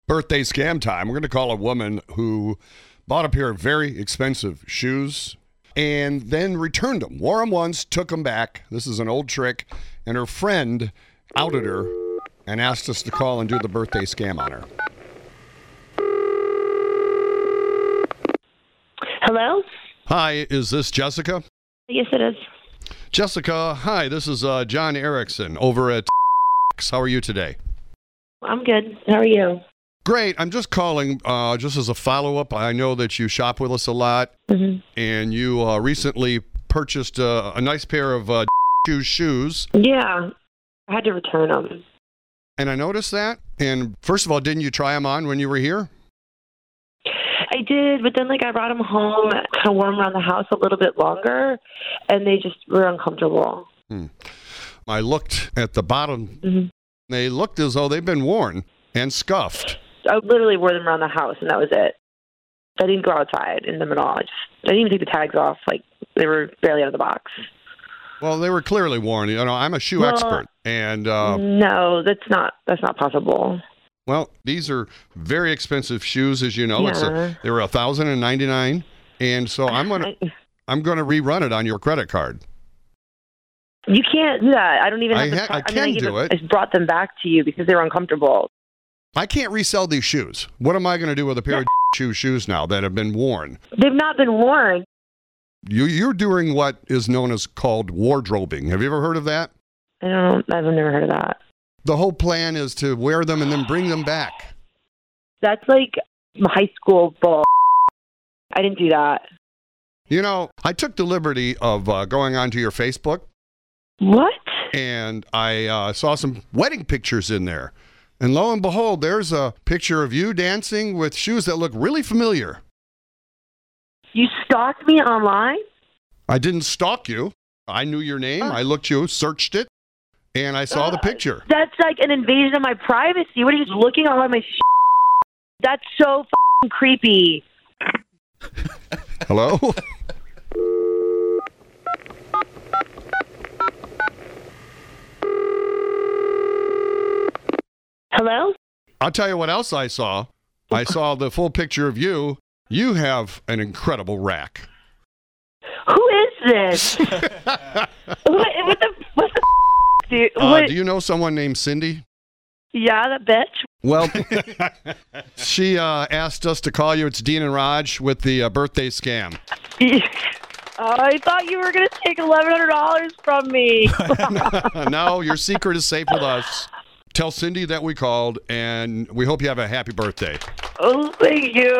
Birthday scam time. We're going to call a woman who bought a pair of very expensive shoes and then returned them. Wore them once, took them back. This is an old trick. And her friend outed her and asked us to call and do the birthday scam on her. Hello? Hi, is this Jessica? Yes, it is. Jessica, hi, this is John Erickson over at How are you today? I'm good. How are you? Great. I'm just calling just as a follow-up. I know that you shop with us a lot, and you recently purchased a nice pair of shoes. Yeah. I had to return them. And I noticed that. And first of all, didn't you try them on when you were here? I did, but then I brought them home, kind of wore them around the house a little bit longer, and they just were uncomfortable. I looked at the bottom. They looked as though they've been worn and scuffed. I literally wore them around the house, and that was it. I didn't go outside in them at all. I didn't even take the tags off. They were barely out of the box. Well, they were clearly worn. You know, I'm a shoe expert, and no, that's not possible. Well, these are very expensive shoes, as you know. Yeah. They were $1,099, and so I'm gonna rerun it on your credit card. You can't do that. I don't even have I can do it. I just brought them back to you because they were uncomfortable. I can't resell these shoes. What am I going to do with a pair of shoes now that have been worn? They've not been worn. You're doing what is known as called wardrobing. Have you ever heard of that? I've never heard of that. The whole plan is to wear them and then bring them back. That's like high school bull. I didn't do that. You know, I took the liberty of going onto your Facebook. What? And I saw some wedding pictures in there. And lo and behold, there's a picture of you dancing with shoes that look really familiar. You stalked me online? I didn't stalk you. I knew your name. I looked you, searched it, and I saw the picture. That's like an invasion of my privacy. What are you looking all at my That's so f***ing creepy. Hello? Hello? I'll tell you what else I saw. I saw the full picture of you. You have an incredible rack. Who is this? what the dude? Do you know someone named Cindy? Yeah, that bitch. Well, she asked us to call you. It's Dean and Raj with the birthday scam. I thought you were going to take $1,100 from me. No, your secret is safe with us. Tell Cindy that we called, and we hope you have a happy birthday. Oh, thank you.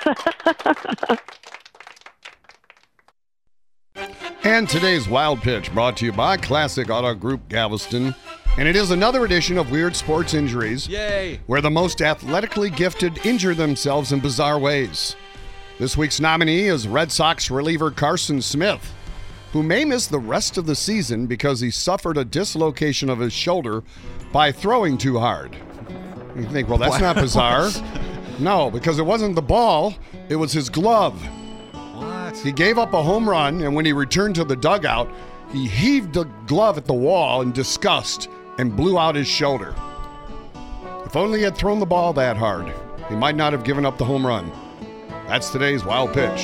And today's Wild Pitch brought to you by Classic Auto Group Galveston. And it is another edition of Weird Sports Injuries. Yay! Where the most athletically gifted injure themselves in bizarre ways. This week's nominee is Red Sox reliever Carson Smith, who may miss the rest of the season because he suffered a dislocation of his shoulder by throwing too hard. You think, well, that's not bizarre. No, because it wasn't the ball, it was his glove. What? He gave up a home run, and when he returned to the dugout, he heaved the glove at the wall in disgust and blew out his shoulder. If only he had thrown the ball that hard, he might not have given up the home run. That's today's Wild Pitch.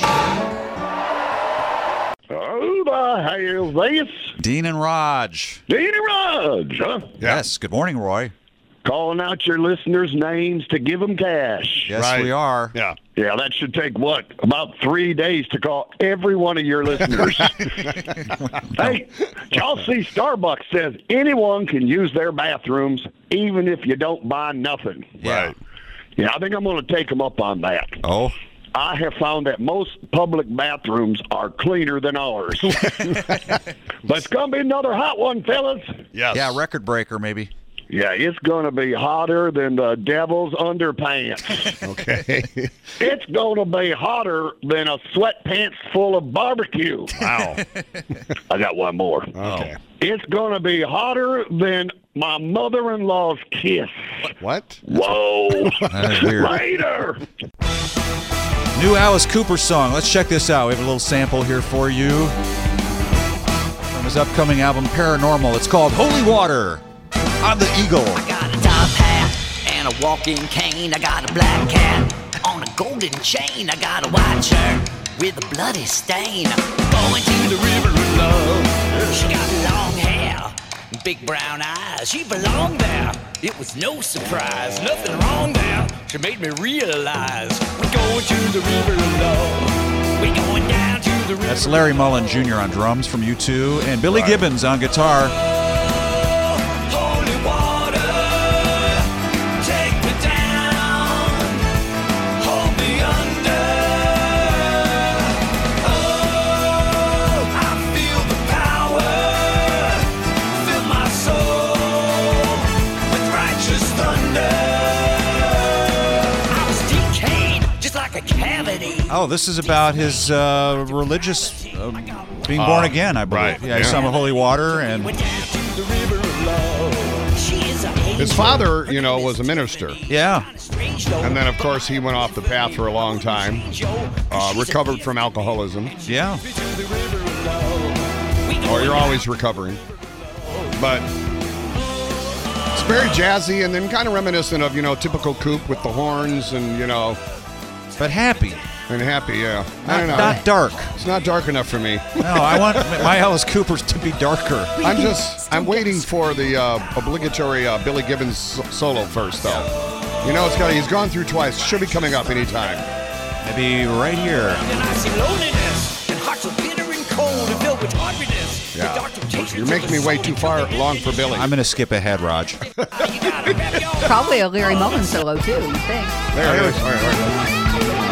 Who the hell is this? Dean and Raj. Dean and Raj, huh? Yes. Good morning, Roy. Calling out your listeners' names to give them cash. Yes, Right. we are. Yeah. Yeah, that should take, about 3 days to call every one of your listeners. Hey, y'all see Starbucks says anyone can use their bathrooms even if you don't buy nothing. Yeah. Right. Yeah, I think I'm going to take them up on that. Oh. I have found that most public bathrooms are cleaner than ours. But it's going to be another hot one, fellas. Yes. Yeah, record breaker, maybe. Yeah, it's going to be hotter than the devil's underpants. Okay. It's going to be hotter than a sweatpants full of barbecue. Wow. I got one more. Okay. It's going to be hotter than my mother-in-law's kiss. What? Whoa. That is weird. Later. New Alice Cooper song. Let's check this out. We have a little sample here for you from his upcoming album Paranormal. It's called Holy Water on the Eagle. I got a top hat and a walking cane. I got a black cat on a golden chain. I got a white shirt with a bloody stain. Going to the river of love. She got long hair, big brown eyes. She belonged there. It was no surprise. Nothing wrong there. She made me realize we're going to the river of love. We're going down to the river. That's Larry Mullen Jr. on drums from U2 and Billy Gibbons on guitar. Holy water, take me down, hold me under. Oh, I feel the power, fill my soul with righteous thunder. I was decayed, just like a cavity. Oh, this is about his religious being born again, I believe. right, Yeah, some holy water and His father, was a minister. yeah. And then, of course, he went off the path for a long time, recovered from alcoholism. Yeah. Or you're always recovering. But it's very jazzy and then kind of reminiscent of, typical Coop with the horns and, But happy. and happy, yeah. I don't know. Not dark. It's not dark enough for me. No, I want my Alice Coopers to be darker. I'm waiting for the obligatory Billy Gibbons solo first, though. He's gone through twice. Should be coming up anytime. Maybe right here. Yeah. You're making me wait too far long for Billy. I'm going to skip ahead, Raj. Probably a Larry Mullen solo, too, you think. There it is. All right.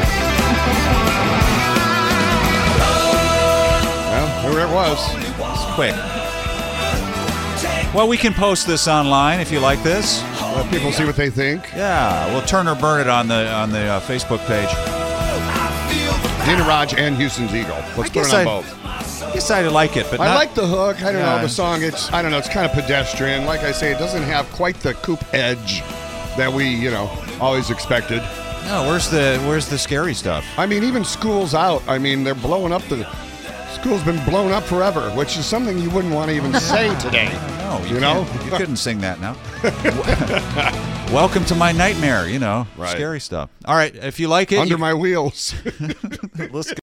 Well, there it was. It's quick. Well, we can post this online if you like this. Let people see what they think. Yeah, we'll turn or burn it on the Facebook page. Dina Raj and Houston's Eagle. Let's put it on both. I guess I like it, but I not, like the hook. I don't know Yeah. the song. It's kind of pedestrian. Like I say, it doesn't have quite the Coop edge that we, always expected. No, where's the scary stuff? I mean, even School's Out. I mean, they're blowing up School's been blown up forever, which is something you wouldn't want to even say today. No, You you couldn't sing that now. Welcome to my nightmare, Right. scary stuff. All right, if you like it, Under my wheels. let's go.